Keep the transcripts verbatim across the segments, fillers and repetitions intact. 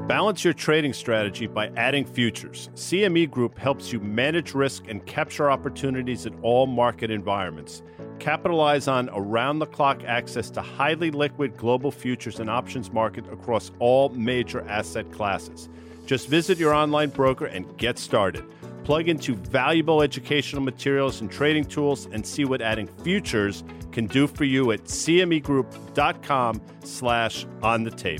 Balance your trading strategy by adding futures. C M E Group helps you manage risk and capture opportunities in all market environments. Capitalize on around-the-clock access to highly liquid global futures and options market across all major asset classes. Just visit your online broker and get started. Plug into valuable educational materials and trading tools and see what adding futures can do for you at cmegroup.com slash on the tape.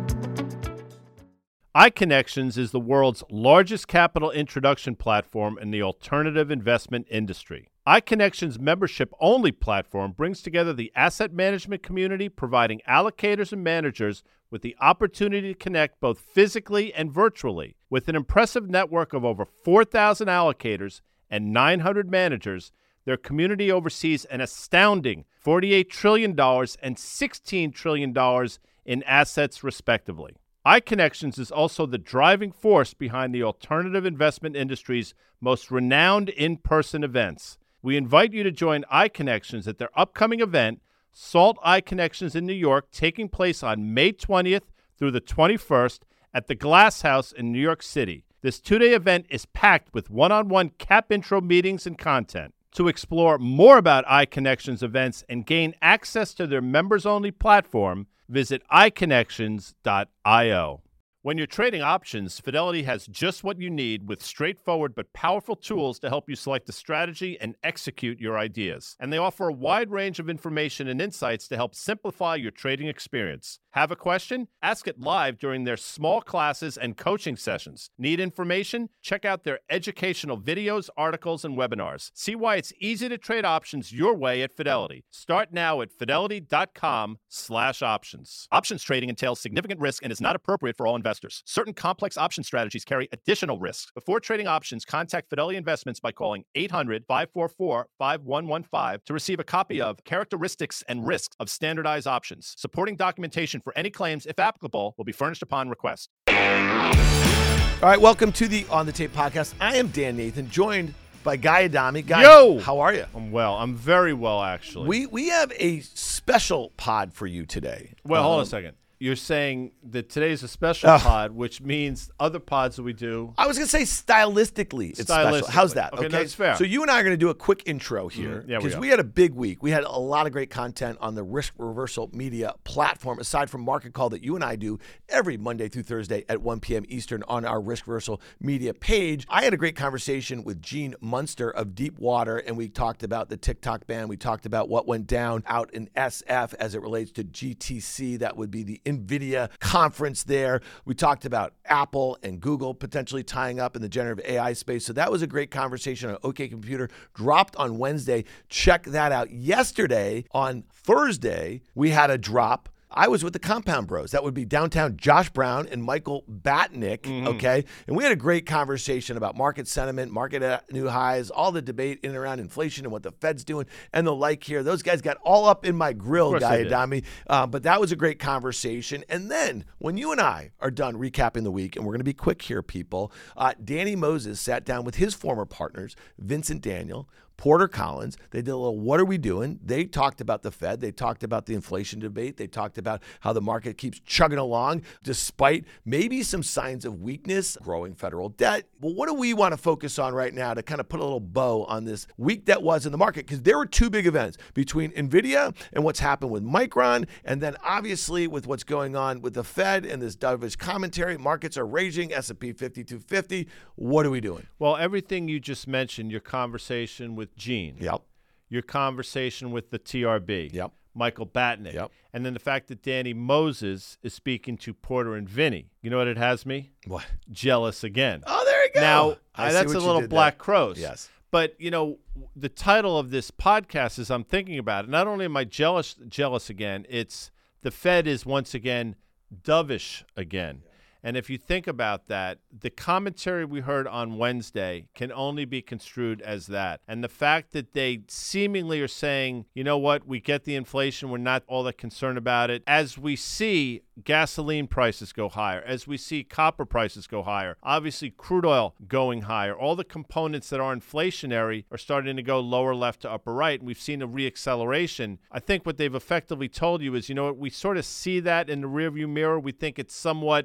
iConnections is the world's largest capital introduction platform in the alternative investment industry. iConnections' membership-only platform brings together the asset management community, providing allocators and managers with the opportunity to connect both physically and virtually. With an impressive network of over four thousand allocators and nine hundred managers, their community oversees an astounding forty-eight trillion dollars and sixteen trillion dollars in assets, respectively. iConnections is also the driving force behind the alternative investment industry's most renowned in-person events. We invite you to join iConnections at their upcoming event, SALT iConnections in New York, taking place on May twentieth through the twenty-first at the Glass House in New York City. This two-day event is packed with one-on-one cap intro meetings and content. To explore more about iConnections events and gain access to their members-only platform, visit i connections dot io. When you're trading options, Fidelity has just what you need with straightforward but powerful tools to help you select a strategy and execute your ideas. And they offer a wide range of information and insights to help simplify your trading experience. Have a question? Ask it live during their small classes and coaching sessions. Need information? Check out their educational videos, articles, and webinars. See why it's easy to trade options your way at Fidelity. Start now at fidelity.com slash options. Options trading entails significant risk and is not appropriate for all investors. Certain complex option strategies carry additional risks. Before trading options, contact Fidelity Investments by calling eight hundred, five four four, five one one five to receive a copy of Characteristics and Risks of Standardized Options. Supporting documentation for any claims, if applicable, will be furnished upon request. All right, welcome to the On the Tape podcast. I am Dan Nathan, joined by Guy Adami. Guy, Yo! How are you? I'm well. I'm very well, actually. We we have a special pod for you today. Well, um, hold on a second. You're saying that today's a special uh, pod, which means other pods that we do. I was going to say stylistically it's stylistically. special. How's that? Okay, Okay, that's fair. So you and I are going to do a quick intro here Mm, yeah, we because are. we had a big week. We had a lot of great content on the Risk Reversal Media platform, aside from Market Call that you and I do every Monday through Thursday at one p.m. Eastern on our Risk Reversal Media page. I had a great conversation with Gene Munster of Deep Water, and we talked about the TikTok ban. We talked about what went down out in S F as it relates to G T C. That would be the NVIDIA conference there. We talked about Apple and Google potentially tying up in the generative A I space. So that was a great conversation on OK Computer, dropped on Wednesday. Check that out. Yesterday, on Thursday, we had a drop. I was with the Compound Bros. That would be downtown Josh Brown and Michael Batnick, mm-hmm. okay? And we had a great conversation about market sentiment, market at new highs, all the debate in and around inflation and what the Fed's doing and the like here. Those guys got all up in my grill, Guy Adami. Uh, but that was a great conversation. And then when you and I are done recapping the week, and we're going to be quick here, people, uh, Danny Moses sat down with his former partners, Vincent Daniel, Porter Collins. They did a little, what are we doing? They talked about the Fed. They talked about the inflation debate. They talked about how the market keeps chugging along despite maybe some signs of weakness, growing federal debt. Well, what do we want to focus on right now to kind of put a little bow on this week that was in the market? Because there were two big events between NVIDIA and what's happened with Micron, and then obviously with what's going on with the Fed and this dovish commentary. Markets are raging, S and P fifty-two fifty. What are we doing? Well, everything you just mentioned, your conversation with Gene. Yep. Your conversation with the T R B. Yep. Michael Batnick. Yep. And then the fact that Danny Moses is speaking to Porter and Vinny. You know what it has me? What? Jealous again. Oh, there you go. Now, I uh, see that's what a you little did Black there. Crows. Yes. But, you know, the title of this podcast is I'm thinking about it. Not only am I jealous, jealous again, it's the Fed is once again dovish again. Yeah. And if you think about that, the commentary we heard on Wednesday can only be construed as that. And the fact that they seemingly are saying, you know what, we get the inflation, we're not all that concerned about it. As we see gasoline prices go higher, as we see copper prices go higher, obviously crude oil going higher, all the components that are inflationary are starting to go lower left to upper right, and we've seen a reacceleration. I think what they've effectively told you is, you know what, we sort of see that in the rearview mirror. We think it's somewhat noise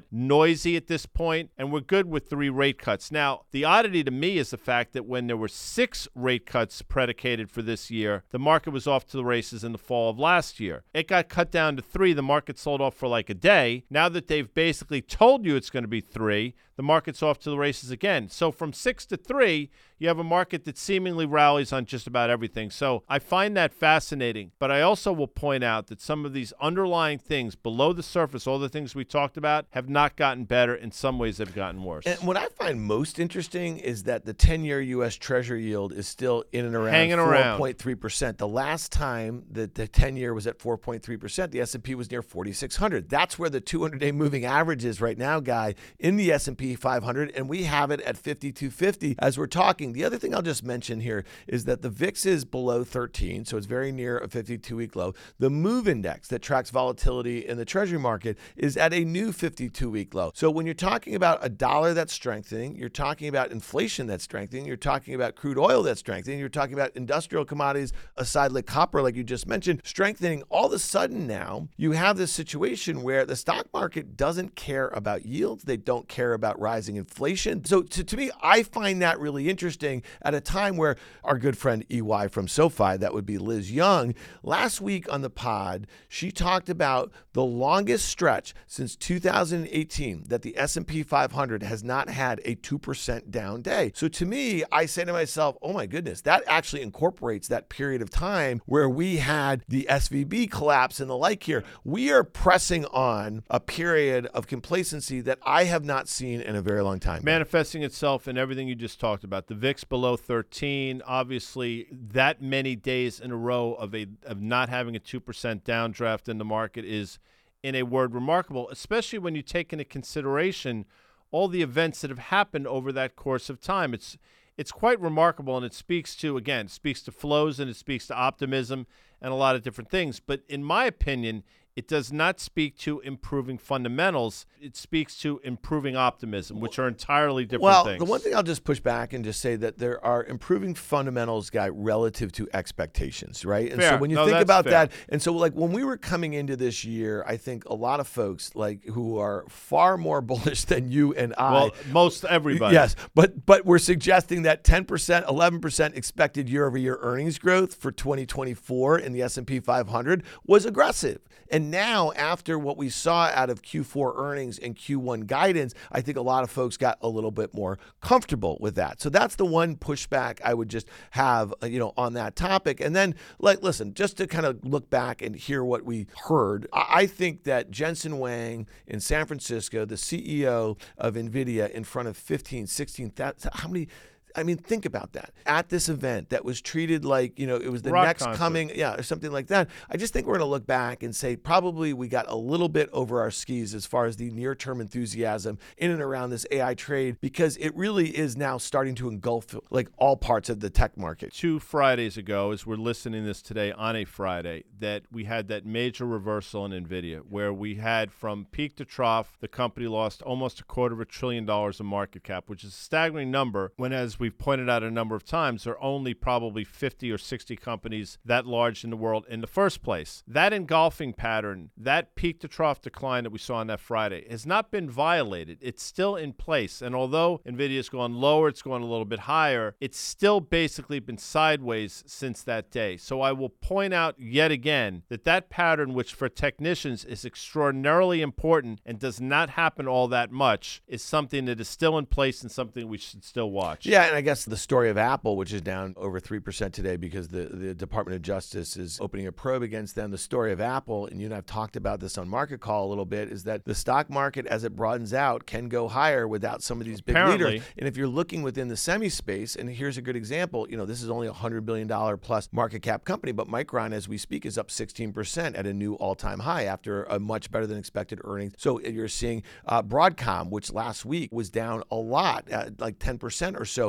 noisy at this point, and we're good with three rate cuts. Now, the oddity to me is the fact that when there were six rate cuts predicated for this year, the market was off to the races in the fall of last year. It got cut down to three. The market sold off for like a day. Now that they've basically told you it's going to be three, the market's off to the races again. So from six to three, you have a market that seemingly rallies on just about everything. So I find that fascinating. But I also will point out that some of these underlying things below the surface, all the things we talked about, have not gotten better. In some ways, they've gotten worse. And what I find most interesting is that the ten-year U S Treasury yield is still in and around Hanging around. four point three percent. The last time that the ten-year was at four point three percent, the S and P was near forty-six hundred. That's where the two hundred day moving average is right now, Guy, in the S and P five hundred, and we have it at fifty-two fifty as we're talking. The other thing I'll just mention here is that the V I X is below thirteen, so it's very near a fifty-two week low. The MOVE index that tracks volatility in the Treasury market is at a new fifty-two week low. So when you're talking about a dollar that's strengthening, you're talking about inflation that's strengthening, you're talking about crude oil that's strengthening, you're talking about industrial commodities aside like copper, like you just mentioned, strengthening. All of a sudden now, you have this situation where the stock market doesn't care about yields. They don't care about rising inflation. So to, to me, I find that really interesting at a time where our good friend E Y from SoFi, that would be Liz Young, last week on the pod, she talked about the longest stretch since two thousand eighteen that the S and P five hundred has not had a two percent down day. So to me, I say to myself, oh my goodness, that actually incorporates that period of time where we had the S V B collapse and the like here. We are pressing on a period of complacency that I have not seen in a very long time. Manifesting itself in everything you just talked about. The V I X below thirteen, obviously that many days in a row of a of not having a two percent downdraft in the market is, in a word, remarkable, especially when you take into consideration all the events that have happened over that course of time. It's it's quite remarkable, and it speaks to, again, it speaks to flows and it speaks to optimism and a lot of different things. But in my opinion, it does not speak to improving fundamentals. It speaks to improving optimism, which are entirely different well, things. Well, the one thing I'll just push back and just say that there are improving fundamentals, Guy, relative to expectations, right? And fair. so when you no, think that's about fair. that, and so like when we were coming into this year, I think a lot of folks like who are far more bullish than you and I. Well, most everybody. Yes, but but we're suggesting that ten percent, eleven percent expected year-over-year earnings growth for twenty twenty-four in the S and P five hundred was aggressive. And now, after what we saw out of Q four earnings and Q one guidance, I think a lot of folks got a little bit more comfortable with that. So that's the one pushback I would just have, uh, you know, on that topic. And then, like, listen, just to kind of look back and hear what we heard, I, I think that Jensen Huang in San Francisco, the C E O of NVIDIA, in front of fifteen, sixteen thousand, how many? I mean, think about that. At this event that was treated like, you know, it was the Rock next concert. coming, yeah, or something like that. I just think we're going to look back and say probably we got a little bit over our skis as far as the near-term enthusiasm in and around this A I trade, because it really is now starting to engulf like all parts of the tech market. Two Fridays ago, as we're listening this today on a Friday, that we had that major reversal in NVIDIA where we had from peak to trough, the company lost almost a quarter of a trillion dollars in market cap, which is a staggering number when, as we've pointed out a number of times, there are only probably fifty or sixty companies that large in the world in the first place. That engulfing pattern, that peak to trough decline that we saw on that Friday has not been violated. It's still in place. And although NVIDIA's gone lower, it's gone a little bit higher, it's still basically been sideways since that day. So I will point out yet again that that pattern, which for technicians is extraordinarily important and does not happen all that much, is something that is still in place and something we should still watch. Yeah, and I guess the story of Apple, which is down over three percent today because the, the Department of Justice is opening a probe against them. The story of Apple, and you and I have talked about this on Market Call a little bit, is that the stock market, as it broadens out, can go higher without some of these big Apparently. leaders. And if you're looking within the semi space, and here's a good example, you know, this is only a one hundred billion dollars plus market cap company, but Micron, as we speak, is up sixteen percent at a new all-time high after a much better than expected earnings. So you're seeing uh, Broadcom, which last week was down a lot, uh, like ten percent or so,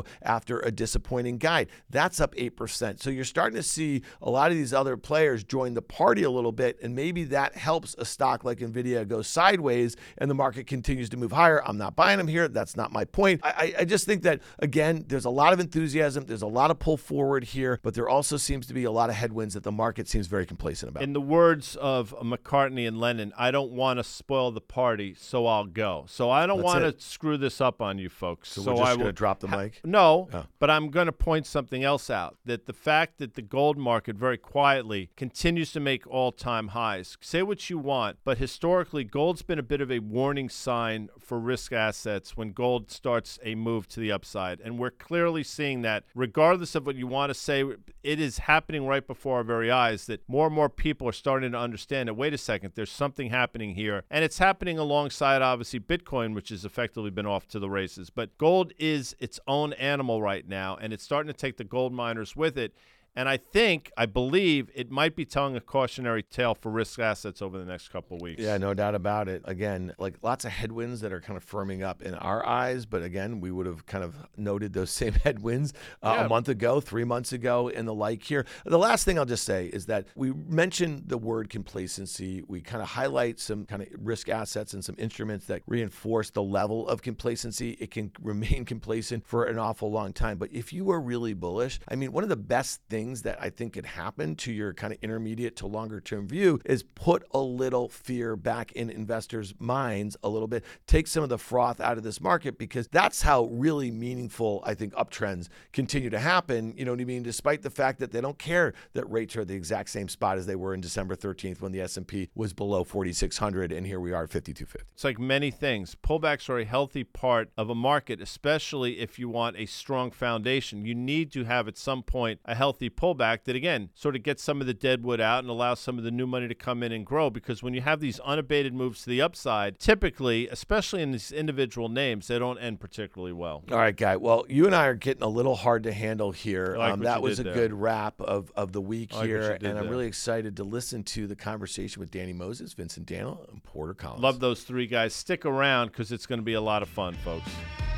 after a disappointing guide. That's up eight percent. So you're starting to see a lot of these other players join the party a little bit, and maybe that helps a stock like NVIDIA go sideways and the market continues to move higher. I'm not buying them here. That's not my point. I, I just think that, again, there's a lot of enthusiasm. There's a lot of pull forward here, but there also seems to be a lot of headwinds that the market seems very complacent about. In the words of McCartney and Lennon, I don't want to spoil the party, so I'll go. So I don't want to screw this up on you folks. So, so we're just I going to will drop the ha- mic? No, Oh. but I'm going to point something else out, that the fact that the gold market very quietly continues to make all-time highs. Say what you want, but historically, gold's been a bit of a warning sign for risk assets when gold starts a move to the upside. And we're clearly seeing that, regardless of what you want to say, it is happening right before our very eyes, that more and more people are starting to understand that, wait a second, there's something happening here. And it's happening alongside, obviously, Bitcoin, which has effectively been off to the races. But gold is its own animal right now, and it's starting to take the gold miners with it. And I think, I believe, it might be telling a cautionary tale for risk assets over the next couple of weeks. Yeah, no doubt about it. Again, like lots of headwinds that are kind of firming up in our eyes. But again, we would have kind of noted those same headwinds uh, Yeah. a month ago, three months ago, and the like here. The last thing I'll just say is that we mentioned the word complacency. We kind of highlight some kind of risk assets and some instruments that reinforce the level of complacency. It can remain complacent for an awful long time. But if you are really bullish, I mean, one of the best things that I think could happen to your kind of intermediate to longer term view is put a little fear back in investors' minds a little bit, take some of the froth out of this market, because that's how really meaningful, I think, uptrends continue to happen. You know what I mean? Despite the fact that they don't care that rates are at the exact same spot as they were in December thirteenth when the S and P was below forty-six hundred, and here we are at fifty-two fifty. It's like many things. Pullbacks are a healthy part of a market, especially if you want a strong foundation. You need to have at some point a healthy pullback that, again, sort of gets some of the deadwood out and allows some of the new money to come in and grow. Because when you have these unabated moves to the upside, typically, especially in these individual names, they don't end particularly well. All right, Guy. Well, you and I are getting a little hard to handle here. I like um, what that you was a did good there. wrap of, of the week I like what here, you did and I'm there. really excited to listen to the conversation with Danny Moses, Vincent Daniel, and Porter Collins. Love those three guys. Stick around because it's going to be a lot of fun, folks.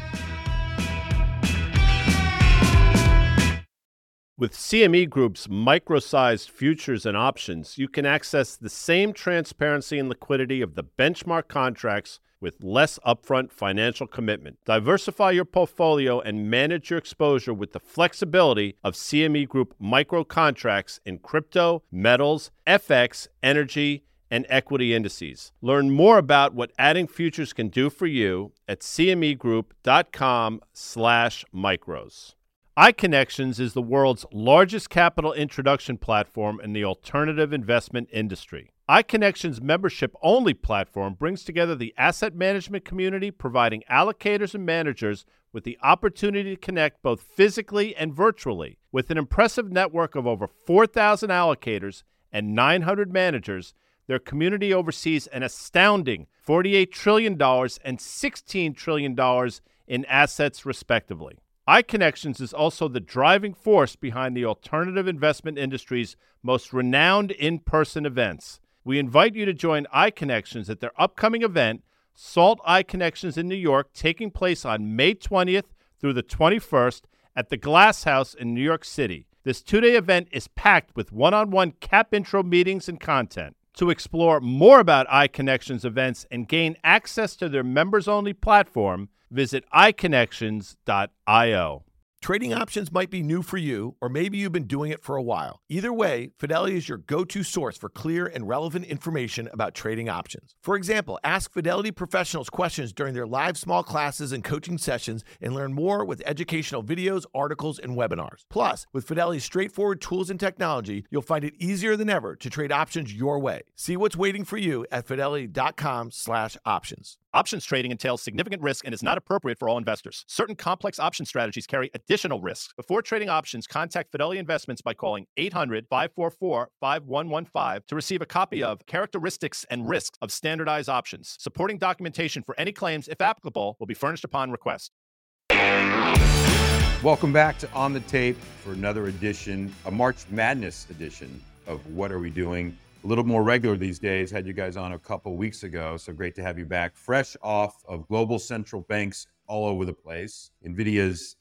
With C M E Group's micro-sized futures and options, you can access the same transparency and liquidity of the benchmark contracts with less upfront financial commitment. Diversify your portfolio and manage your exposure with the flexibility of C M E Group micro contracts in crypto, metals, F X, energy, and equity indices. Learn more about what adding futures can do for you at cmegroup.com slash micros. iConnections is the world's largest capital introduction platform in the alternative investment industry. iConnections' membership-only platform brings together the asset management community, providing allocators and managers with the opportunity to connect both physically and virtually. With an impressive network of over four thousand allocators and nine hundred managers, their community oversees an astounding forty-eight trillion dollars and sixteen trillion dollars in assets, respectively. iConnections is also the driving force behind the alternative investment industry's most renowned in-person events. We invite you to join iConnections at their upcoming event, SALT iConnections in New York, taking place on May twentieth through the twenty-first at the Glass House in New York City. This two-day event is packed with one-on-one cap intro meetings and content. To explore more about iConnections events and gain access to their members-only platform, visit i connections dot io. Trading options might be new for you, or maybe you've been doing it for a while. Either way, Fidelity is your go-to source for clear and relevant information about trading options. For example, ask Fidelity professionals questions during their live small classes and coaching sessions and learn more with educational videos, articles, and webinars. Plus, with Fidelity's straightforward tools and technology, you'll find it easier than ever to trade options your way. See what's waiting for you at fidelity.com slash options. Options trading entails significant risk and is not appropriate for all investors. Certain complex option strategies carry additional risks. Before trading options, contact Fidelity Investments by calling eight hundred, five four four, five one one five to receive a copy of Characteristics and Risks of Standardized Options. Supporting documentation for any claims, if applicable, will be furnished upon request. Welcome back to On the Tape for another edition, a March Madness edition of What Are We Doing? A little more regular these days. Had you guys on a couple weeks ago, so great to have you back. Fresh off of global central banks all over the place. NVIDIA's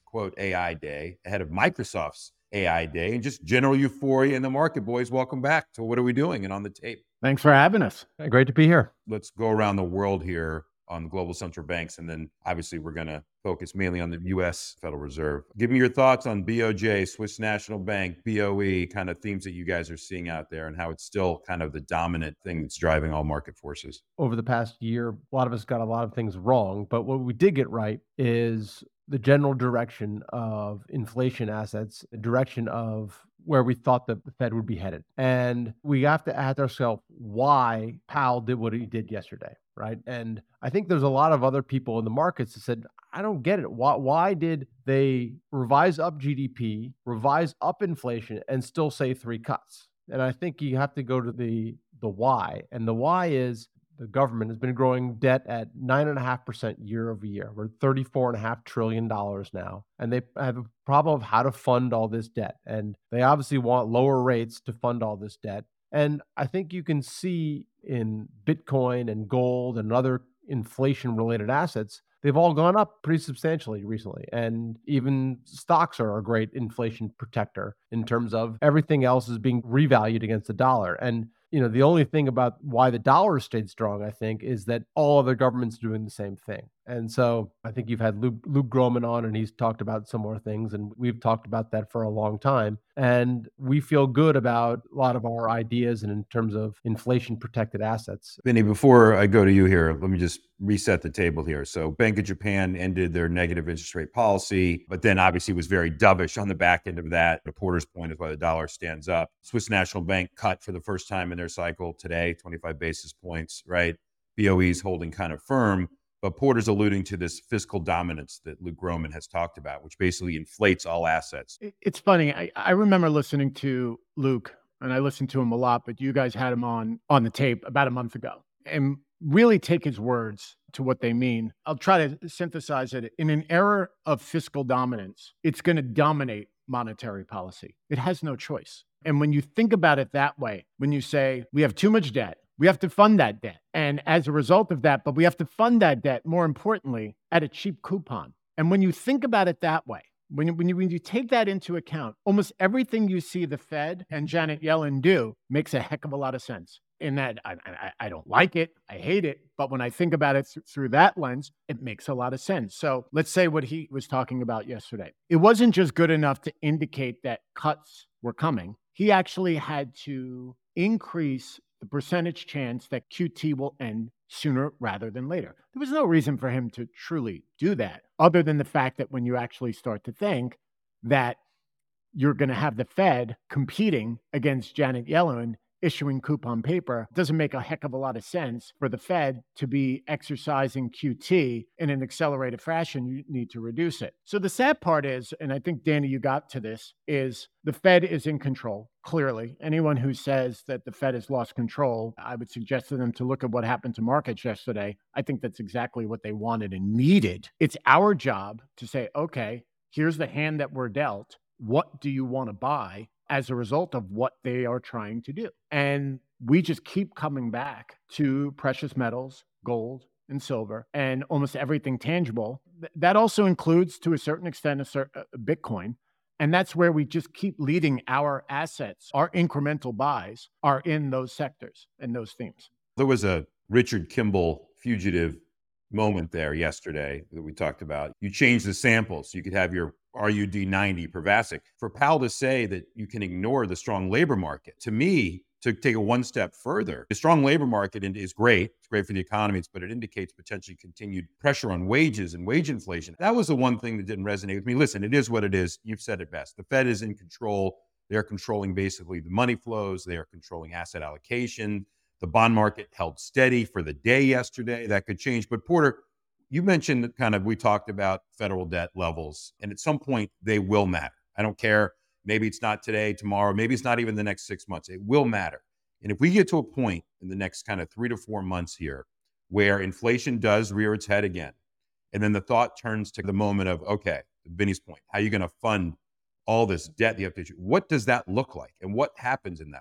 quote A I day ahead of Microsoft's A I day and just general euphoria in the market. Boys, welcome back to What Are We Doing? And on the tape. Thanks for having us. Great to be here. Let's go around the world here on the global central banks. And then obviously we're going to focus mainly on the U S Federal Reserve. Give me your thoughts on B O J, Swiss National Bank, B O E, kind of themes that you guys are seeing out there and how it's still kind of the dominant thing that's driving all market forces. Over the past year, a lot of us got a lot of things wrong, but what we did get right is the general direction of inflation assets, the direction of where we thought the Fed would be headed. And we have to ask ourselves why Powell did what he did yesterday, right? And I think there's a lot of other people in the markets that said, I don't get it. Why, why did they revise up G D P, revise up inflation, and still say three cuts? And I think you have to go to the the why. And the why is the government has been growing debt at nine point five percent year over year. We're thirty-four point five trillion dollars now. And they have a problem of how to fund all this debt. And they obviously want lower rates to fund all this debt. And I think you can see in Bitcoin and gold and other inflation-related assets, they've all gone up pretty substantially recently. And even stocks are a great inflation protector in terms of everything else is being revalued against the dollar. And you know, the only thing about why the dollar stayed strong, I think, is that all other governments are doing the same thing. And so I think you've had Luke, Luke Gromen on, and he's talked about similar things, and we've talked about that for a long time. And we feel good about a lot of our ideas and in terms of inflation-protected assets. Vinny, before I go to you here, let me just reset the table here. So Bank of Japan ended their negative interest rate policy, but then obviously was very dovish on the back end of that. The Porter's point is why the dollar stands up. Swiss National Bank cut for the first time in their cycle today, twenty-five basis points, right? B O E's holding kind of firm, but Porter's alluding to this fiscal dominance that Luke Gromen has talked about, which basically inflates all assets. It's funny. I, I remember listening to Luke, and I listened to him a lot, but you guys had him on on the tape about a month ago. And really take his words to what they mean. I'll try to synthesize it. In an era of fiscal dominance, it's going to dominate monetary policy. It has no choice. And when you think about it that way, when you say we have too much debt, we have to fund that debt. And as a result of that, but we have to fund that debt, more importantly, at a cheap coupon. And when you think about it that way, when you, when you, when you take that into account, almost everything you see the Fed and Janet Yellen do makes a heck of a lot of sense. In that I, I, I don't like it, I hate it, but when I think about it th- through that lens, it makes a lot of sense. So let's say what he was talking about yesterday. It wasn't just good enough to indicate that cuts were coming. He actually had to increase the percentage chance that Q T will end sooner rather than later. There was no reason for him to truly do that, other than the fact that when you actually start to think that you're going to have the Fed competing against Janet Yellen issuing coupon paper, it doesn't make a heck of a lot of sense for the Fed to be exercising Q T in an accelerated fashion. You need to reduce it. So the sad part is, and I think, Danny, you got to this, is the Fed is in control, clearly. Anyone who says that the Fed has lost control, I would suggest to them to look at what happened to markets yesterday. I think that's exactly what they wanted and needed. It's our job to say, okay, here's the hand that we're dealt. What do you want to buy as a result of what they are trying to do? And we just keep coming back to precious metals, gold and silver, and almost everything tangible. That also includes, to a certain extent, a certain, uh, Bitcoin. And that's where we just keep leading our assets. Our incremental buys are in those sectors and those themes. There was a Richard Kimball fugitive moment there yesterday that we talked about. You changed the samples. You could have your R U D ninety Pervasic. For Powell to say that you can ignore the strong labor market, to me, to take it one step further, the strong labor market is great. It's great for the economy, but it indicates potentially continued pressure on wages and wage inflation. That was the one thing that didn't resonate with me. Listen, it is what it is. You've said it best. The Fed is in control. They're controlling basically the money flows. They are controlling asset allocation. The bond market held steady for the day yesterday. That could change. But Porter, you mentioned that kind of, we talked about federal debt levels, and at some point they will matter. I don't care. Maybe it's not today, tomorrow, maybe it's not even the next six months. It will matter. And if we get to a point in the next kind of three to four months here where inflation does rear its head again, and then the thought turns to the moment of, okay, to Vinny's point, how are you going to fund all this debt you have to issue? What does that look like? And what happens in that moment?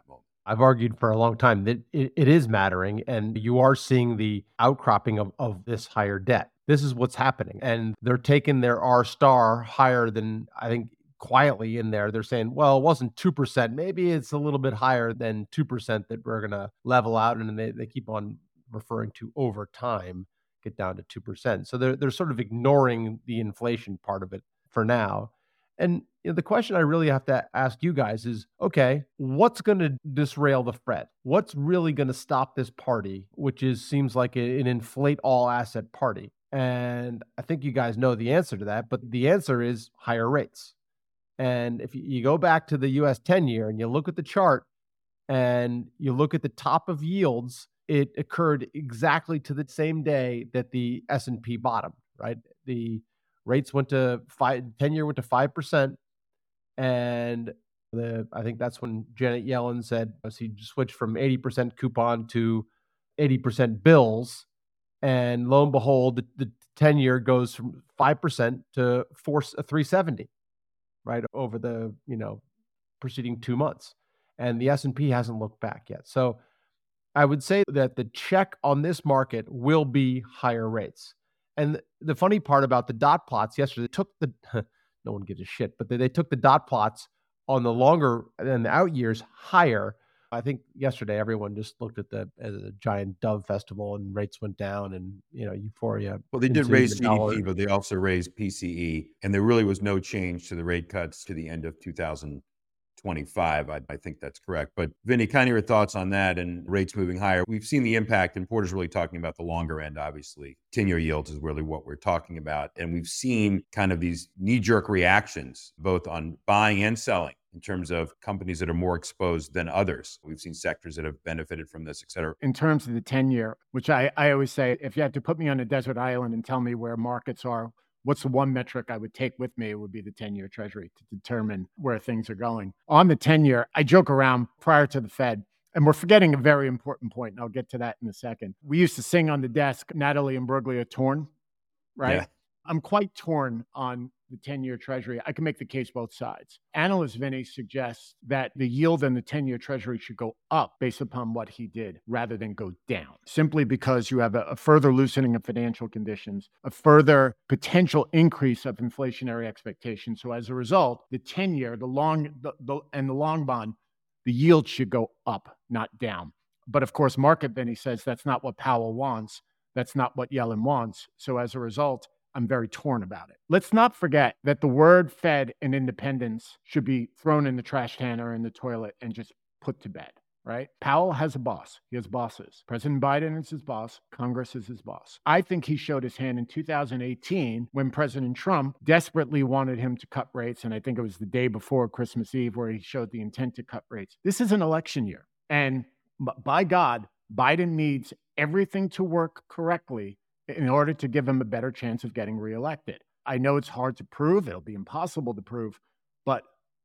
I've argued for a long time that it, it is mattering, and you are seeing the outcropping of, of this higher debt. This is what's happening. And they're taking their R star higher than, I think, quietly in there. They're saying, well, it wasn't two percent. Maybe it's a little bit higher than two percent that we're going to level out. And they, they keep on referring to over time, get down to two percent. So they're, they're sort of ignoring the inflation part of it for now. And you know, the question I really have to ask you guys is, okay, what's going to disrail the Fed? What's really going to stop this party, which is seems like a, an inflate all asset party? And I think you guys know the answer to that, but the answer is higher rates. And if you go back to the U S ten year and you look at the chart and you look at the top of yields, it occurred exactly to the same day that the S and P bottomed, right? The rates went to five, ten year went to five percent. And the, I think that's when Janet Yellen said, she switched from eighty percent coupon to eighty percent bills. And lo and behold, the, the ten year goes from five percent to four, three seventy, right? Over the, you know, preceding two months. And the S and P hasn't looked back yet. So I would say that the check on this market will be higher rates. And the funny part about the dot plots yesterday, they took the, no one gives a shit, but they, they took the dot plots on the longer and the out years higher. I think yesterday everyone just looked at the as a giant dove festival and rates went down and, you know, euphoria. Well, they did raise G D P, but they also raised P C E. And there really was no change to the rate cuts to the end of two thousand twenty-five. I, I think that's correct. But Vinny, kind of your thoughts on that and rates moving higher. We've seen the impact, and Porter's really talking about the longer end, obviously. ten-year yields is really what we're talking about. And we've seen kind of these knee-jerk reactions, both on buying and selling, in terms of companies that are more exposed than others. We've seen sectors that have benefited from this, et cetera. In terms of the ten-year, which I, I always say, if you had to put me on a desert island and tell me where markets are, what's the one metric I would take with me? It would be the ten-year Treasury to determine where things are going. On the ten-year, I joke around prior to the Fed, and we're forgetting a very important point, and I'll get to that in a second. We used to sing on the desk, Natalie Imbruglia torn, right? Yeah. I'm quite torn on the ten-year Treasury. I can make the case both sides. Analyst Vinny suggests that the yield on the ten-year Treasury should go up based upon what he did rather than go down, simply because you have a, a further loosening of financial conditions, a further potential increase of inflationary expectations. So as a result, the ten-year, the long, the, the, and the long bond, the yield should go up, not down. But of course, market Vinny says that's not what Powell wants. That's not what Yellen wants. So as a result, I'm very torn about it. Let's not forget that the word Fed and independence should be thrown in the trash can or in the toilet and just put to bed, right? Powell has a boss. He has bosses. President Biden is his boss. Congress is his boss. I think he showed his hand in two thousand eighteen when President Trump desperately wanted him to cut rates. And I think it was the day before Christmas Eve where he showed the intent to cut rates. This is an election year. And by God, Biden needs everything to work correctly in order to give him a better chance of getting reelected. I know it's hard to prove. It'll be impossible to prove. But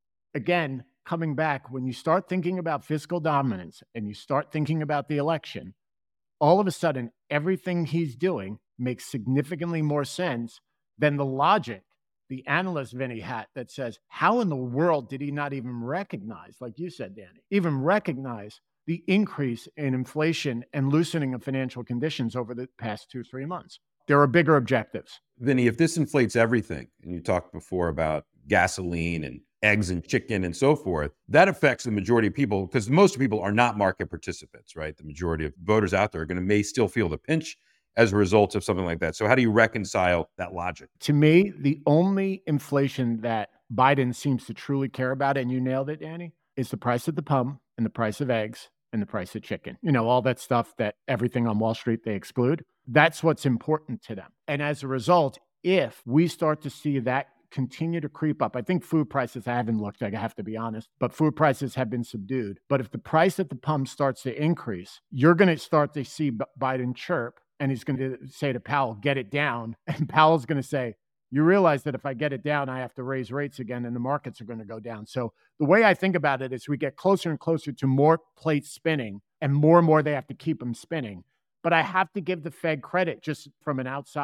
again, coming back, when you start thinking about fiscal dominance and you start thinking about the election, all of a sudden, everything he's doing makes significantly more sense than the logic, the analyst Vinny hat that says, how in the world did he not even recognize, like you said, Danny, even recognize the increase in inflation and loosening of financial conditions over the past two, three months? There are bigger objectives. Vinny, if this inflates everything, and you talked before about gasoline and eggs and chicken and so forth, that affects the majority of people, because most people are not market participants, right? The majority of voters out there are going to may still feel the pinch as a result of something like that. So how do you reconcile that logic? To me, the only inflation that Biden seems to truly care about, and you nailed it, Danny, is the price at the pump and the price of eggs and the price of chicken. You know, all that stuff that everything on Wall Street they exclude. That's what's important to them. And as a result, if we start to see that continue to creep up, I think food prices, I haven't looked, I have to be honest, but food prices have been subdued. But if the price at the pump starts to increase, you're going to start to see Biden chirp, and he's going to say to Powell, get it down. And Powell's going to say, you realize that if I get it down, I have to raise rates again and the markets are going to go down. So the way I think about it is we get closer and closer to more plates spinning and more and more they have to keep them spinning. But I have to give the Fed credit just from an outsider.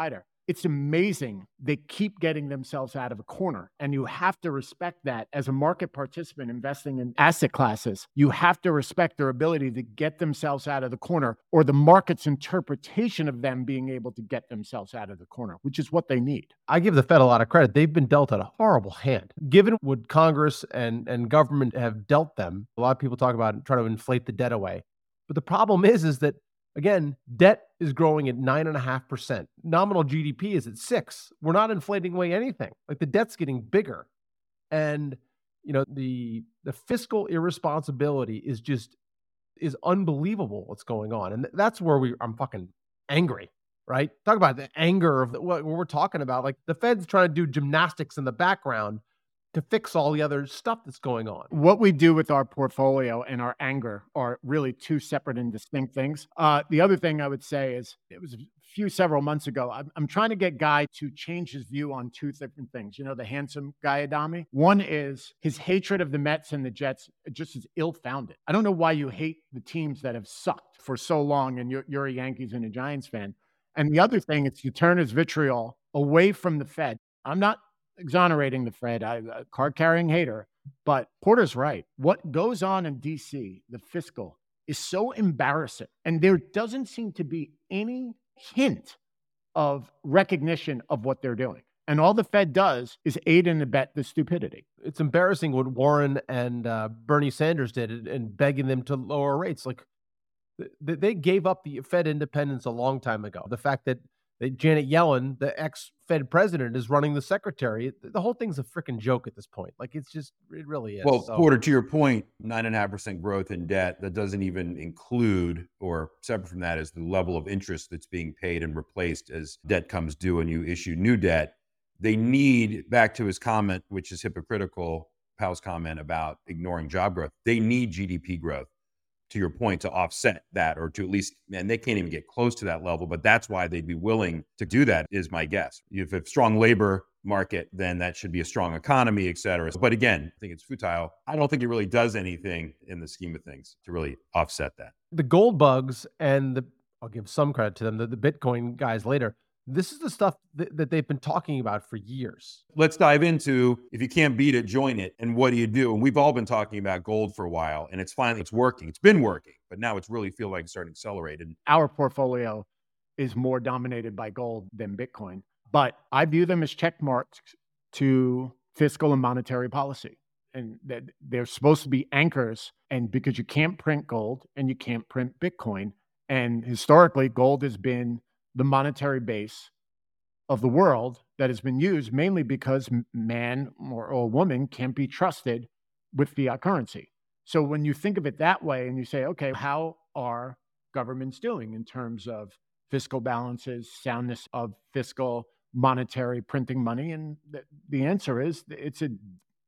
It's amazing they keep getting themselves out of a corner. And you have to respect that as a market participant investing in asset classes. You have to respect their ability to get themselves out of the corner, or the market's interpretation of them being able to get themselves out of the corner, which is what they need. I give the Fed a lot of credit. They've been dealt a horrible hand. Given what Congress and, and government have dealt them, a lot of people talk about trying to inflate the debt away. But the problem is, is that, again, debt is growing at nine and a half percent. Nominal G D P is at six. We're not inflating away anything. Like, the debt's getting bigger. And, you know, the the fiscal irresponsibility is just, is unbelievable what's going on. And that's where we, I'm fucking angry, right? Talk about the anger of the, what we're talking about. Like, the Fed's trying to do gymnastics in the background to fix all the other stuff that's going on. What we do with our portfolio and our anger are really two separate and distinct things. Uh, the other thing I would say is, it was a few several months ago, I'm, I'm trying to get Guy to change his view on two different things. You know, the handsome Guy Adami. One is his hatred of the Mets and the Jets just is ill-founded. I don't know why you hate the teams that have sucked for so long, and you're, you're a Yankees and a Giants fan. And the other thing is to turn his vitriol away from the Fed. I'm not exonerating the Fed, I, a card-carrying hater, but Porter's right. What goes on in D C, the fiscal, is so embarrassing. And there doesn't seem to be any hint of recognition of what they're doing. And all the Fed does is aid and abet the stupidity. It's embarrassing what Warren and uh, Bernie Sanders did and, and begging them to lower rates. Like, th- they gave up the Fed independence a long time ago. The fact that that Janet Yellen, the ex-Fed president, is running the secretary. The whole thing's a freaking joke at this point. Like, it's just, it really is. Well, so. Porter, to your point, nine and a half percent growth in debt, that doesn't even include, or separate from that, is the level of interest that's being paid and replaced as debt comes due and you issue new debt. They need, back to his comment, which is hypocritical, Powell's comment about ignoring job growth, they need G D P growth, to your point, to offset that, or to at least, man, they can't even get close to that level, but that's why they'd be willing to do that, is my guess. If a strong labor market, then that should be a strong economy, et cetera. But again, I think it's futile. I don't think it really does anything in the scheme of things to really offset that. The gold bugs and the, I'll give some credit to them, the, the Bitcoin guys later, this is the stuff that, that they've been talking about for years. Let's dive into, if you can't beat it, join it. And what do you do? And we've all been talking about gold for a while, and it's finally, it's working. It's been working, but now it's really feel like it's starting to accelerate. And our portfolio is more dominated by gold than Bitcoin, but I view them as check marks to fiscal and monetary policy. And that they're supposed to be anchors. And because you can't print gold and you can't print Bitcoin. And historically, gold has been the monetary base of the world that has been used mainly because man or, or woman can't be trusted with fiat currency. So when you think of it that way and you say, okay, how are governments doing in terms of fiscal balances, soundness of fiscal monetary printing money? And th- the answer is it's a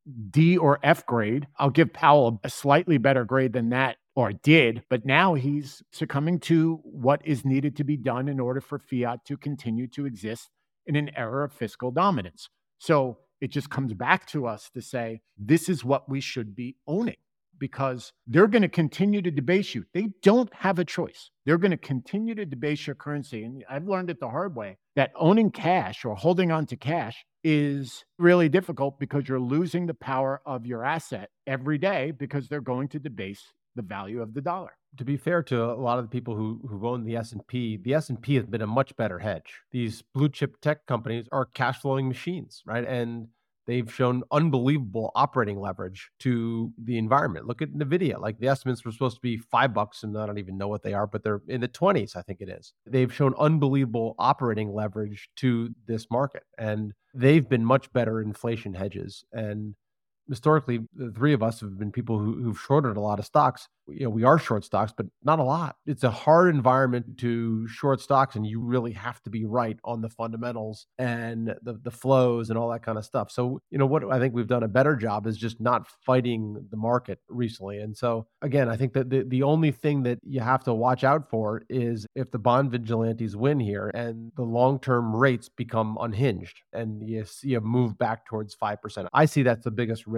D or F grade. I'll give Powell a slightly better grade than that, or did, but now he's succumbing to what is needed to be done in order for fiat to continue to exist in an era of fiscal dominance. So it just comes back to us to say, this is what we should be owning, because they're going to continue to debase you. They don't have a choice. They're going to continue to debase your currency. And I've learned it the hard way that owning cash or holding on to cash is really difficult, because you're losing the power of your asset every day, because they're going to debase the value of the dollar. To be fair to a lot of the people who, who've owned the S and P, the S and P has been a much better hedge. These blue chip tech companies are cash flowing machines, right? And they've shown unbelievable operating leverage to the environment. Look at NVIDIA. Like, the estimates were supposed to be five bucks, and I don't even know what they are, but they're in the twenties, I think it is. They've shown unbelievable operating leverage to this market, and they've been much better inflation hedges. And historically, the three of us have been people who, who've shorted a lot of stocks. You know, we are short stocks, but not a lot. It's a hard environment to short stocks, and you really have to be right on the fundamentals and the, the flows and all that kind of stuff. So, you know, what I think we've done a better job is just not fighting the market recently. And so, again, I think that the, the only thing that you have to watch out for is if the bond vigilantes win here and the long-term rates become unhinged and you see a move back towards five percent. I see that's the biggest risk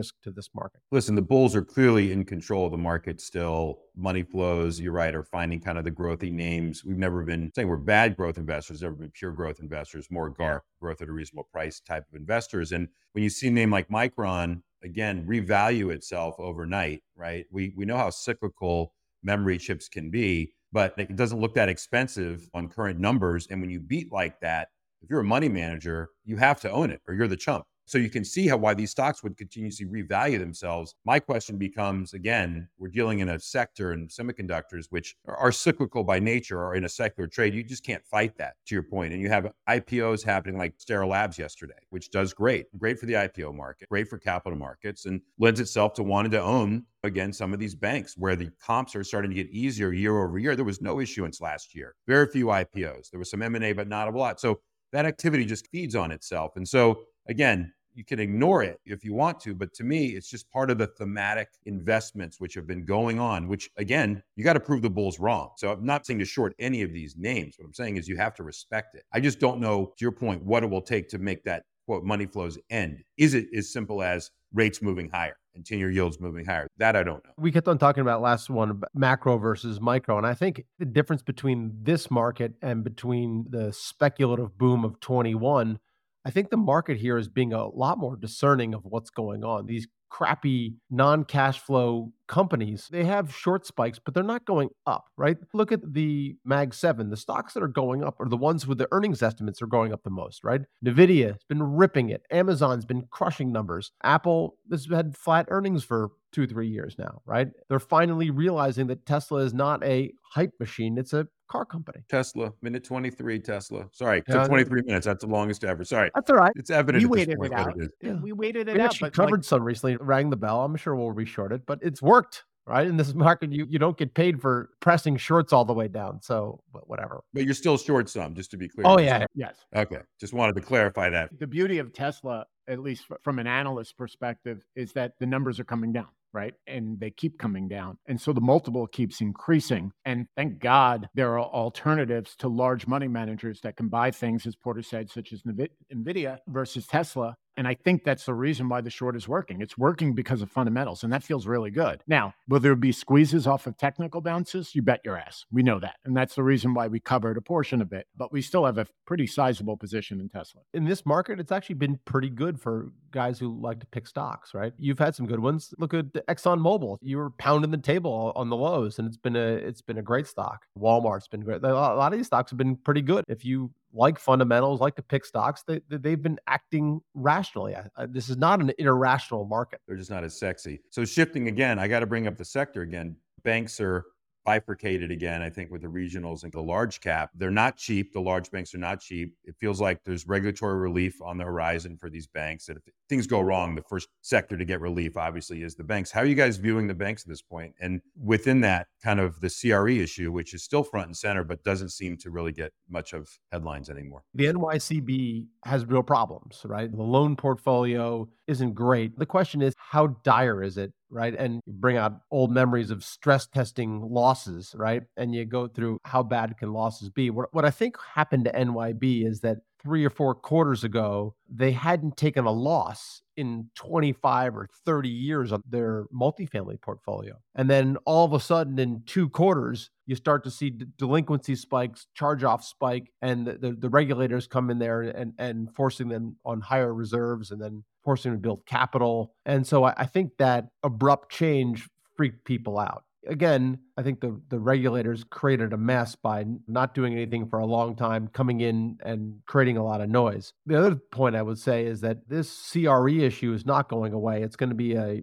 risk to this market. Listen, the bulls are clearly in control of the market still. Money flows, you're right, are finding kind of the growthy names. We've never been saying we're bad growth investors, never been pure growth investors, more G A R P, growth at a reasonable price type of investors. And when you see a name like Micron, again, revalue itself overnight, right? We we know how cyclical memory chips can be, but it doesn't look that expensive on current numbers. And when you beat like that, if you're a money manager, you have to own it or you're the chump. So you can see how why these stocks would continuously revalue themselves. My question becomes, again, we're dealing in a sector in semiconductors, which are, are cyclical by nature or in a secular trade. You just can't fight that, to your point. And you have I P Os happening like Stera Labs yesterday, which does great. Great for the I P O market, great for capital markets, and lends itself to wanting to own, again, some of these banks where the comps are starting to get easier year over year. There was no issuance last year. Very few I P Os. There was some M and A, but not a lot. So that activity just feeds on itself. And so, again, you can ignore it if you want to, but to me, it's just part of the thematic investments which have been going on, which, again, you got to prove the bulls wrong. So I'm not saying to short any of these names. What I'm saying is you have to respect it. I just don't know, to your point, what it will take to make that, quote, money flows end. Is it as simple as rates moving higher and ten-year yields moving higher? That I don't know. We kept on talking about last one, macro versus micro. And I think the difference between this market and between the speculative boom of twenty-one, I think the market here is being a lot more discerning of what's going on. These crappy non-cash flow companies, they have short spikes, but they're not going up, right? Look at the Mag seven. The stocks that are going up are the ones with the earnings estimates are going up the most, right? NVIDIA has been ripping it. Amazon's been crushing numbers. Apple has had flat earnings for two, three years now, right? They're finally realizing that Tesla is not a hype machine. It's a car company. Tesla, minute twenty-three, Tesla. Sorry, it Yeah, took twenty-three minutes. That's the longest ever. Sorry. That's all right. It's evident We at this waited point it what out. it is. Yeah, we waited it We out. actually but covered like, some recently, rang the bell. I'm sure we'll reshort it, but it's worked, right? In this market, you, you don't get paid for pressing shorts all the way down. So whatever. But you're still short some, just to be clear. Oh, yeah. yes. Okay. Just wanted to clarify that. The beauty of Tesla, at least f- from an analyst perspective, is that the numbers are coming down, right? And they keep coming down. And so the multiple keeps increasing. And thank God there are alternatives to large money managers that can buy things, as Porter said, such as Nvi- NVIDIA versus Tesla. And I think that's the reason why the short is working. It's working because of fundamentals, and that feels really good. Now, will there be squeezes off of technical bounces? You bet your ass. We know that. And that's the reason why we covered a portion of it. But we still have a pretty sizable position in Tesla. In this market, it's actually been pretty good for guys who like to pick stocks, right? You've had some good ones. Look at ExxonMobil. You were pounding the table on the lows, and it's been a it's been a great stock. Walmart's been great. A lot of these stocks have been pretty good. If you like fundamentals, like to pick stocks, they, they've been acting rationally. I, this is not an irrational market. They're just not as sexy. So shifting again, I got to bring up the sector again. Banks are bifurcated again, I think, with the regionals and the large cap. They're not cheap. The large banks are not cheap. It feels like there's regulatory relief on the horizon for these banks. That if things go wrong, the first sector to get relief, obviously, is the banks. How are you guys viewing the banks at this point? And within that, kind of the C R E issue, which is still front and center, but doesn't seem to really get much of headlines anymore. The N Y C B has real problems, right? The loan portfolio isn't great. The question is, how dire is it, right? And you bring out old memories of stress testing losses, right? And you go through how bad can losses be. What, what I think happened to N Y B is that three or four quarters ago, they hadn't taken a loss in twenty-five or thirty years of their multifamily portfolio. And then all of a sudden in two quarters, you start to see d- delinquency spikes, charge-off spike, and the, the, the regulators come in there and, and forcing them on higher reserves and then forcing them to build capital. And so I, I think that abrupt change freaked people out. Again, I think the, the regulators created a mess by not doing anything for a long time, coming in and creating a lot of noise. The other point I would say is that this C R E issue is not going away. It's going to be a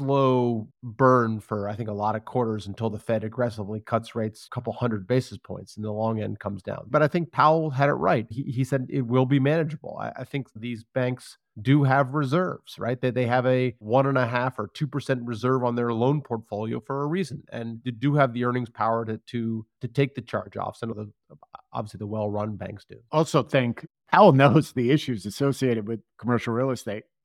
slow burn for, I think, a lot of quarters until the Fed aggressively cuts rates a couple hundred basis points and the long end comes down. But I think Powell had it right. He, he said it will be manageable. I, I think these banks do have reserves, right? That they, they have a one and a half or two percent reserve on their loan portfolio for a reason, and they do have the earnings power to to to take the charge-offs. And the, obviously, the well-run banks do. Also, think Powell knows the issues associated with commercial real estate.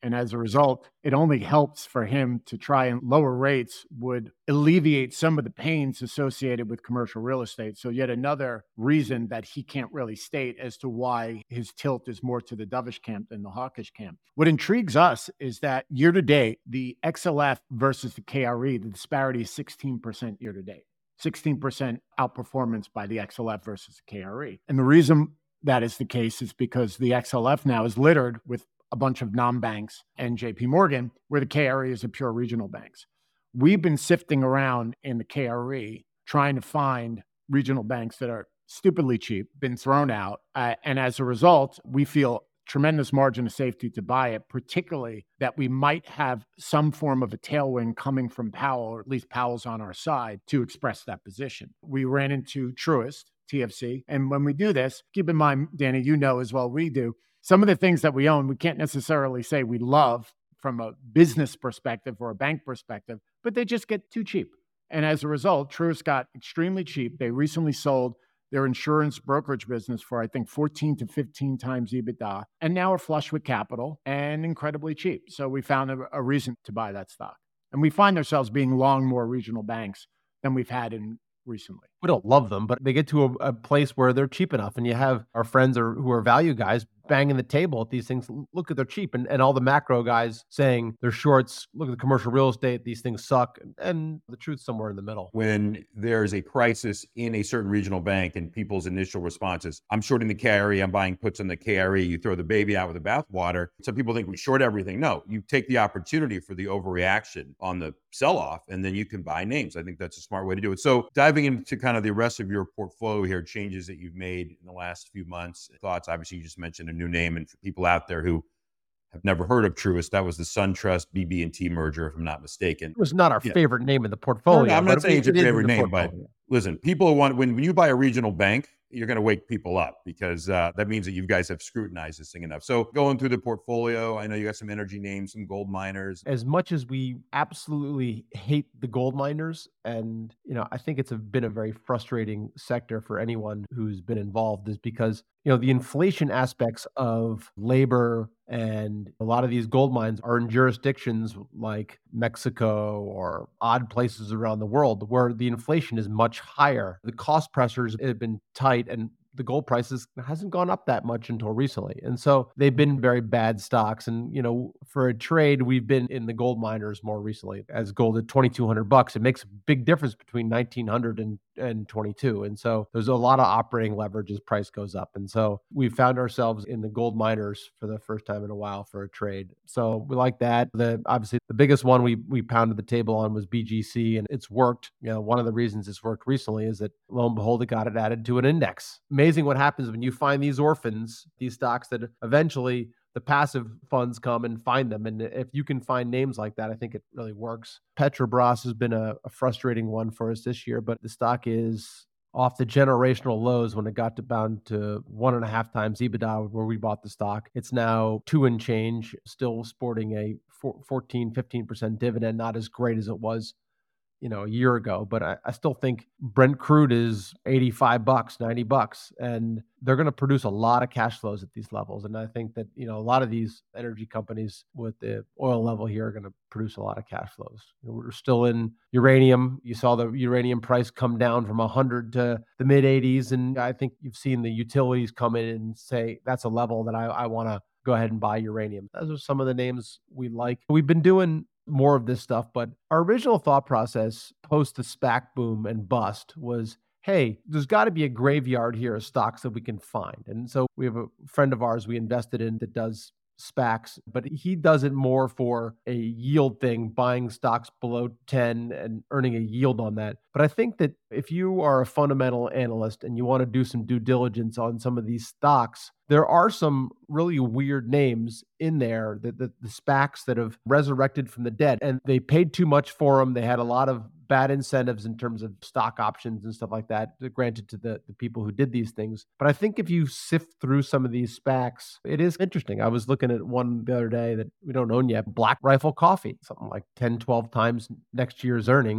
And as a result, it only helps for him to try and lower rates would alleviate some of the pains associated with commercial real estate. So yet another reason that he can't really state as to why his tilt is more to the dovish camp than the hawkish camp. What intrigues us is that year to date, the X L F versus the K R E, the disparity is sixteen percent year to date. sixteen percent outperformance by the X L F versus the K R E. And the reason that is the case is because the X L F now is littered with a bunch of non-banks and J P Morgan, where the K R E is a pure regional banks. We've been sifting around in the K R E trying to find regional banks that are stupidly cheap, been thrown out. Uh, and as a result, we feel tremendous margin of safety to buy it, particularly that we might have some form of a tailwind coming from Powell, or at least Powell's on our side to express that position. We ran into Truist, T F C. And when we do this, keep in mind, Danny, you know as well we do, some of the things that we own, we can't necessarily say we love from a business perspective or a bank perspective, but they just get too cheap. And as a result, Truist got extremely cheap. They recently sold their insurance brokerage business for, I think, fourteen to fifteen times EBITDA, and now are flush with capital and incredibly cheap. So we found a, a reason to buy that stock. And we find ourselves being long more regional banks than we've had in recently. We don't love them, but they get to a, a place where they're cheap enough. And you have our friends or, who are value guys banging the table at these things. Look at they're cheap. And, and all the macro guys saying they're shorts. Look at the commercial real estate. These things suck. And the truth's somewhere in the middle. When there's a crisis in a certain regional bank and people's initial responses, I'm shorting the K R E, I'm buying puts on the K R E, you throw the baby out with the bathwater. Some people think we short everything. No, you take the opportunity for the overreaction on the sell-off, and then you can buy names. I think that's a smart way to do it. So diving into kind of the rest of your portfolio here, changes that you've made in the last few months, thoughts, obviously you just mentioned a new name, and for people out there who have never heard of Truist, that was the SunTrust B B and T merger, if I'm not mistaken. It was not our yeah. favorite name in the portfolio. No, no, I'm not saying it's your it favorite name, but listen, people want, when, when you buy a regional bank, you're going to wake people up because uh, that means that you guys have scrutinized this thing enough. So going through the portfolio, I know you got some energy names, some gold miners. As much as we absolutely hate the gold miners, and you know, I think it's a, been a very frustrating sector for anyone who's been involved, is because you know the inflation aspects of labor and a lot of these gold mines are in jurisdictions like Mexico or odd places around the world where the inflation is much higher. The cost pressures have been tight, and the gold prices hasn't gone up that much until recently. And so they've been very bad stocks. And, you know, for a trade, we've been in the gold miners more recently. As gold at twenty-two hundred bucks, it makes a big difference between nineteen hundred and, and twenty-two. And so there's a lot of operating leverage as price goes up. And so we found ourselves in the gold miners for the first time in a while for a trade. So we like that. The obviously the biggest one we we pounded the table on was B G C, and it's worked. You know, one of the reasons it's worked recently is that lo and behold, it got it added to an index. Amazing what happens when you find these orphans, these stocks that eventually the passive funds come and find them. And if you can find names like that, I think it really works. Petrobras has been a, a frustrating one for us this year, but the stock is off the generational lows when it got to bound to one and a half times EBITDA where we bought the stock. It's now two and change, still sporting a fourteen, fifteen percent dividend, not as great as it was, you know, a year ago, but I, I still think Brent crude is eighty-five bucks, ninety bucks, and they're going to produce a lot of cash flows at these levels. And I think that, you know, a lot of these energy companies with the oil level here are going to produce a lot of cash flows. You know, we're still in uranium. You saw the uranium price come down from one hundred to the mid eighties. And I think you've seen the utilities come in and say, that's a level that I, I want to go ahead and buy uranium. Those are some of the names we like. We've been doing more of this stuff, but our original thought process post the SPAC boom and bust was, hey, there's got to be a graveyard here of stocks that we can find. And so we have a friend of ours we invested in that does SPACs, but he does it more for a yield thing, buying stocks below ten and earning a yield on that. But I think that if you are a fundamental analyst and you want to do some due diligence on some of these stocks, there are some really weird names in there, that the, the SPACs that have resurrected from the dead, and they paid too much for them. They had a lot of bad incentives in terms of stock options and stuff like that, granted to the, the people who did these things. But I think if you sift through some of these SPACs, it is interesting. I was looking at one the other day that we don't own yet, Black Rifle Coffee, something like ten, twelve times next year's earnings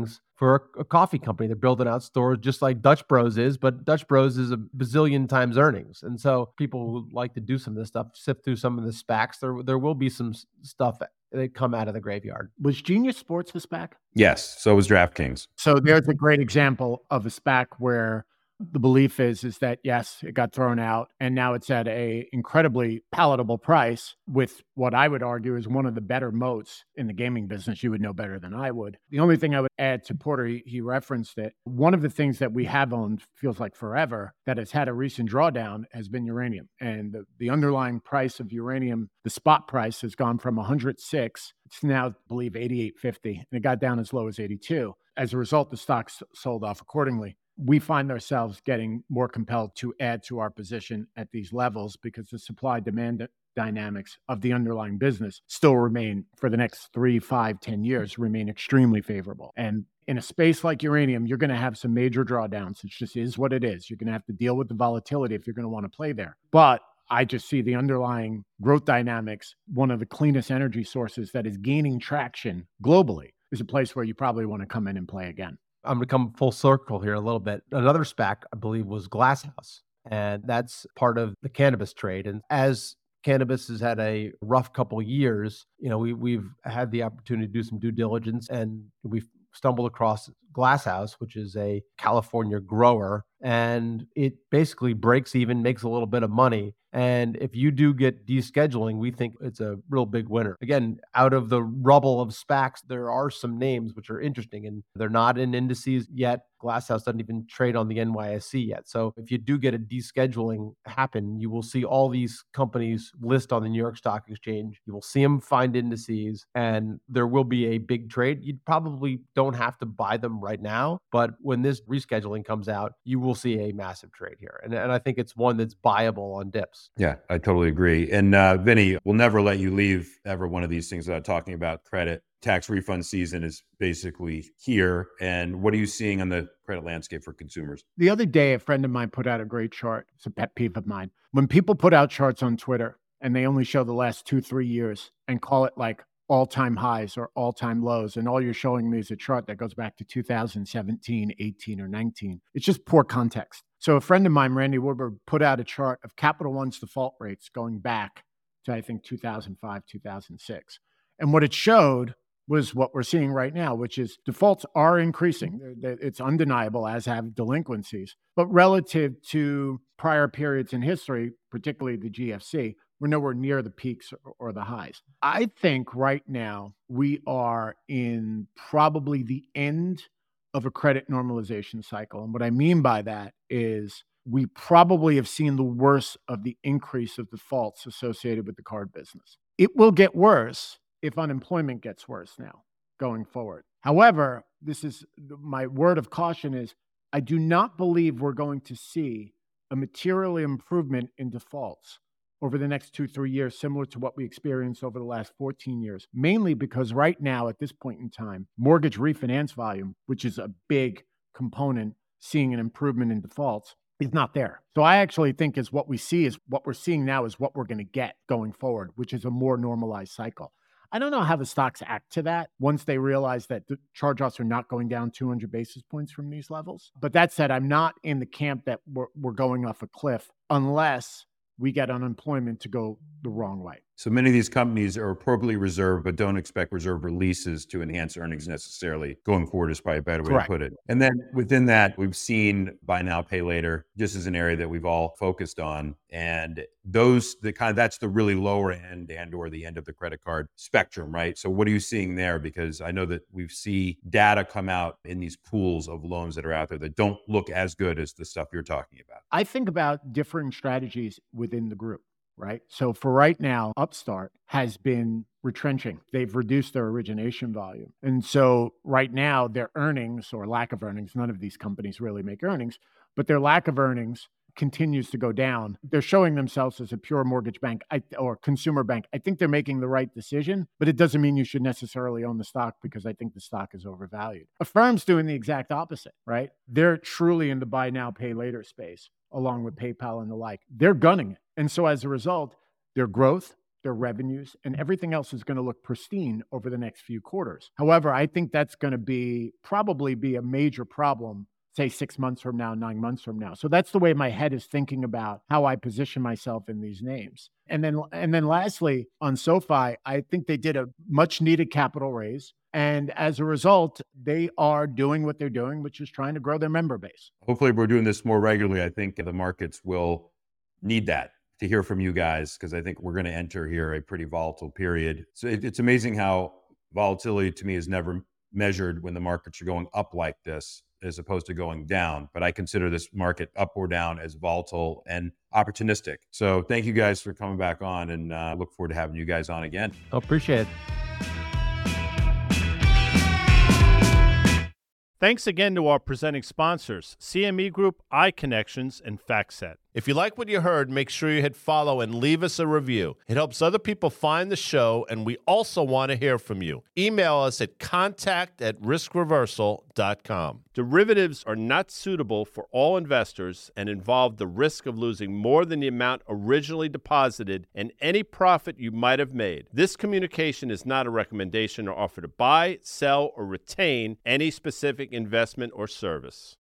for a, a coffee company. They're building out stores just like Dutch Bros is, but Dutch Bros is a bazillion times earnings. And so people who like to do some of this stuff, sift through some of the SPACs, there, there will be some stuff that come out of the graveyard. Was Genius Sports a SPAC? Yes. So was DraftKings. So there's a great example of a SPAC where the belief is, is that, yes, it got thrown out and now it's at a incredibly palatable price with what I would argue is one of the better moats in the gaming business. You would know better than I would. The only thing I would add to Porter, he, he referenced it. One of the things that we have owned, feels like forever, that has had a recent drawdown has been uranium. And the, the underlying price of uranium, the spot price has gone from one hundred six. It's now, I believe, eighty-eight fifty, and it got down as low as eighty-two. As a result, the stocks sold off accordingly. We find ourselves getting more compelled to add to our position at these levels because the supply-demand dynamics of the underlying business still remain, for the next three, five, ten years, remain extremely favorable. And in a space like uranium, you're going to have some major drawdowns. It just is what it is. You're going to have to deal with the volatility if you're going to want to play there. But I just see the underlying growth dynamics, one of the cleanest energy sources that is gaining traction globally, is a place where you probably want to come in and play again. I'm going to come full circle here a little bit. Another SPAC, I believe, was Glass House, and that's part of the cannabis trade. And as cannabis has had a rough couple of years, you know, we, we've had the opportunity to do some due diligence, and we've stumbled across Glass House, which is a California grower, and it basically breaks even, makes a little bit of money. And if you do get descheduling, we think it's a real big winner. Again, out of the rubble of SPACs, there are some names which are interesting, and they're not in indices yet. Glass House doesn't even trade on the N Y S E yet. So if you do get a descheduling happen, you will see all these companies list on the New York Stock Exchange. You will see them find indices, and there will be a big trade. You probably don't have to buy them right now, but when this rescheduling comes out, you will see a massive trade here. And, and I think it's one that's buyable on dips. Yeah, I totally agree. And uh, Vinny, we'll never let you leave ever one of these things without talking about credit. Tax refund season is basically here. And what are you seeing on the credit landscape for consumers? The other day, a friend of mine put out a great chart. It's a pet peeve of mine. When people put out charts on Twitter and they only show the last two, three years and call it like all-time highs or all-time lows, and all you're showing me is a chart that goes back to two thousand seventeen, eighteen, or nineteen. It's just poor context. So a friend of mine, Randy Woodward, put out a chart of Capital One's default rates going back to, I think, two thousand five, two thousand six. And what it showed was what we're seeing right now, which is defaults are increasing. It's undeniable, as have delinquencies. But relative to prior periods in history, particularly the G F C, we're nowhere near the peaks or the highs. I think right now we are in probably the end of a credit normalization cycle. And what I mean by that is we probably have seen the worst of the increase of defaults associated with the card business. It will get worse if unemployment gets worse now going forward. However, this is my word of caution is I do not believe we're going to see a material improvement in defaults over the next two, three years, similar to what we experienced over the last fourteen years, mainly because right now, at this point in time, mortgage refinance volume, which is a big component seeing an improvement in defaults, is not there. So I actually think is what we see is what we're seeing now is what we're going to get going forward, which is a more normalized cycle. I don't know how the stocks act to that once they realize that the charge-offs are not going down two hundred basis points from these levels. But that said, I'm not in the camp that we're, we're going off a cliff unless we get unemployment to go the wrong way. So many of these companies are appropriately reserved, but don't expect reserve releases to enhance earnings necessarily going forward is probably a better way Correct. to put it. And then within that, we've seen buy now, pay later, just as an area that we've all focused on. And those, the kind of, that's the really lower end and or the end of the credit card spectrum, right? So what are you seeing there? Because I know that we see data come out in these pools of loans that are out there that don't look as good as the stuff you're talking about. I think about different strategies within the group. Right. So for right now, Upstart has been retrenching. They've reduced their origination volume. And so right now, their earnings or lack of earnings, none of these companies really make earnings, but their lack of earnings continues to go down. They're showing themselves as a pure mortgage bank I, or consumer bank. I think they're making the right decision, but it doesn't mean you should necessarily own the stock because I think the stock is overvalued. Affirm's doing the exact opposite, right? They're truly in the buy now, pay later space, along with PayPal and the like. They're gunning it. And so as a result, their growth, their revenues, and everything else is going to look pristine over the next few quarters. However, I think that's going to be probably be a major problem, say six months from now, nine months from now. So that's the way my head is thinking about how I position myself in these names. And then, and then lastly, on SoFi, I think they did a much needed capital raise. And as a result, they are doing what they're doing, which is trying to grow their member base. Hopefully we're doing this more regularly. I think the markets will need that, to hear from you guys, because I think we're going to enter here a pretty volatile period. So it, it's amazing how volatility to me is never measured when the markets are going up like this, as opposed to going down. But I consider this market up or down as volatile and opportunistic. So thank you guys for coming back on, and uh, look forward to having you guys on again. I appreciate it. Thanks again to our presenting sponsors, C M E Group, iConnections, and FactSet. If you like what you heard, make sure you hit follow and leave us a review. It helps other people find the show, and we also want to hear from you. Email us at contact at risk reversal dot com. Derivatives are not suitable for all investors and involve the risk of losing more than the amount originally deposited and any profit you might have made. This communication is not a recommendation or offer to buy, sell, or retain any specific investment or service.